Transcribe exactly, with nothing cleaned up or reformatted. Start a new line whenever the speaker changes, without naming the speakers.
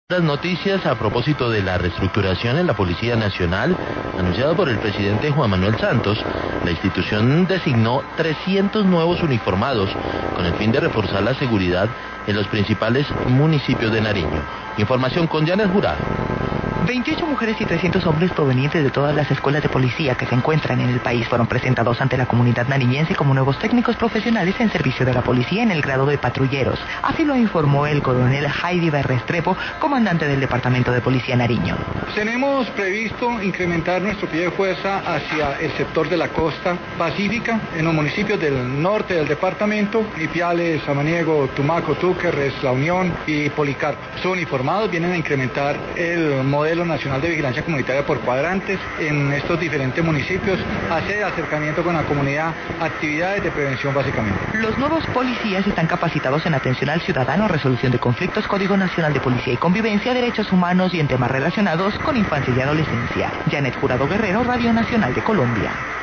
Las noticias a propósito de la reestructuración en la Policía Nacional, anunciado por el presidente Juan Manuel Santos. La institución designó trescientos nuevos uniformados con el fin de reforzar la seguridad en los principales municipios de Nariño. Información con Janet Jurado.
veintiocho mujeres y trescientos hombres provenientes de todas las escuelas de policía que se encuentran en el país fueron presentados ante la comunidad nariñense como nuevos técnicos profesionales en servicio de la policía en el grado de patrulleros. Así lo informó el coronel Heidi Restrepo, comandante del Departamento de Policía Nariño.
Tenemos previsto incrementar nuestro pie de fuerza hacia el sector de la costa pacífica, en los municipios del norte del departamento, Ipiales, Samaniego, Tumaco, Túquerres, La Unión y Policarpo. Son uniformados, vienen a incrementar el modelo nacional de vigilancia comunitaria por cuadrantes en estos diferentes municipios, hacer acercamiento con la comunidad, actividades de prevención básicamente.
Los nuevos policías están capacitados en atención al ciudadano, resolución de conflictos, Código Nacional de Policía y Convivencia, derechos humanos y en temas relacionados con infancia y adolescencia. Janet Jurado Guerrero, Radio Nacional de Colombia.